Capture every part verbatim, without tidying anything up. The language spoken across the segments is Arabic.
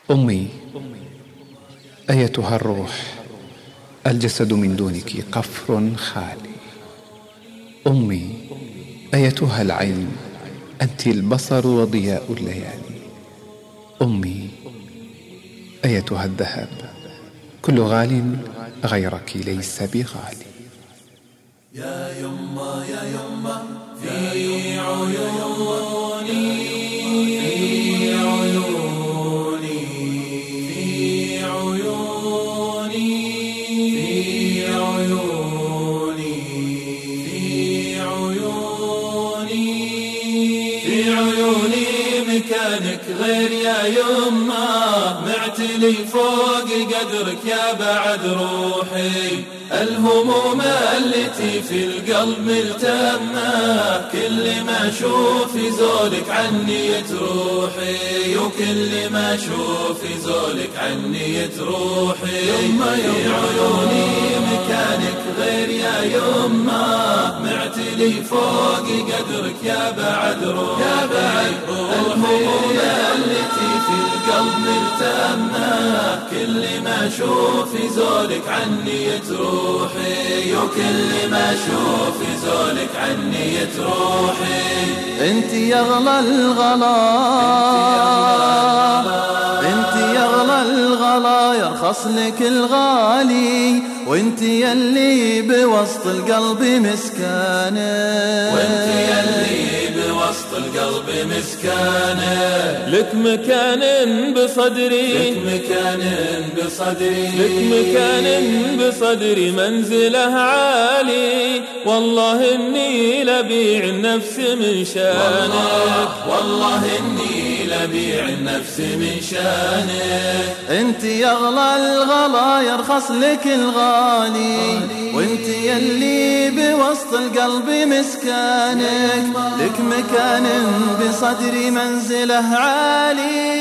أمي أيتها الروح، الجسد من دونك قفر خالي. أمي أيتها العين، أنت البصر وضياء الليالي. أمي أيتها الذهب، كل غال غيرك ليس بغالي. يا يما يا يما في عيوني، في عيوني، في عيوني، في عيوني، في عيوني، في عيوني مكانك غير يا يما، معتلي فوق قدرك يا بعد روحي. الهموم التي في القلب ملتمة، كل ما اشوف زولك عني يتروحي، وكل ما اشوف زولك عني يتروحي. يما في عيوني مكانك غير يا يما، معتلي فوق قدرك يا بعد روحي. يا بعد روحي الهموم التي في القلب ملتمة، كل ما اشوف زولك عني يتروحي، وكل ما اشوف زولك عني يتروحي. انت يا اغلى الغلا، انت يا اغلى الغلا، يرخص لك الغالي، وانت يلي بوسط القلب مسكانه، وانت يلي بوسط القلب مسكانه. لك مكان بصدري، لك مكان بصدري، لك مكان بصدري منزله عالي، والله اني لبيع النفس من شانه، والله اني لبيع النفس من شانه. انت يا اغلى الغلا، يرخص لك الغالي، وانت يلي بوسط القلب مسكانك، لك مكان بصدري منزله عالي،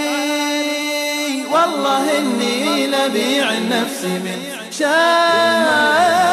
والله اني لبيع النفس من شانك.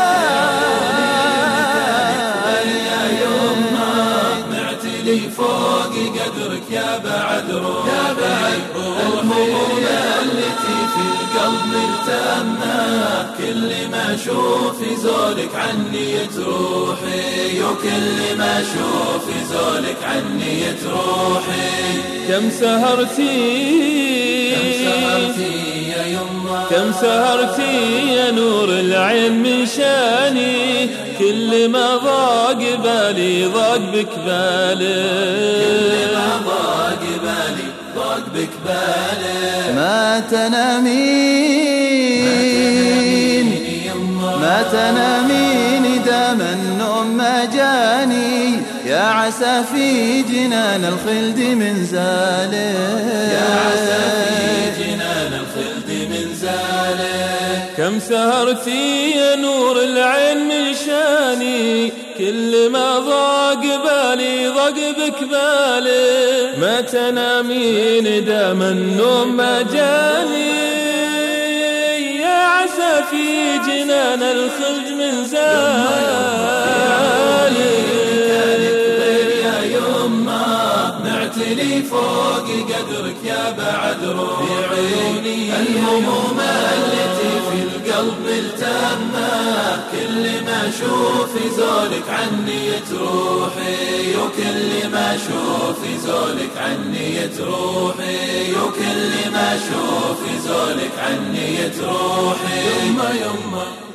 معتلي فوق قدرك يا بعد روحي، يا بعد روحي. الهموم التي في القلب ملتمة، كل ما اشوف زولك عني يتروحي، وكل ما اشوف زولك عني يتروحي. كم سهرتي، كم سهرتي يا يما، كم سهرتي يا نور العين من شاني، كل ما ضاق بالي ضاق بك بالي، كل ما ضاق بالي ضاق بك بالي. ما تنامين، ما تنامين دام النوم ما جاني، يا عسى في جنان الخلد من زاله، يا عسى في جنان الخلد من زاله. كم سهرتي يا نور العين من شاني، كل ما ضاق بالي ضاق بك بالي، ما تنامين دام النوم ما جاني، يا عسى في جنان الخلد من زالي. معتلي فوق قدرك يا بعد روحي، الهموم التي في القلب ملتمة، كل ما اشوف زولك عني يتروحي، وكل ما اشوف زولك عني يتروحي، وكل ما اشوف زولك عني يتروحي. يما يما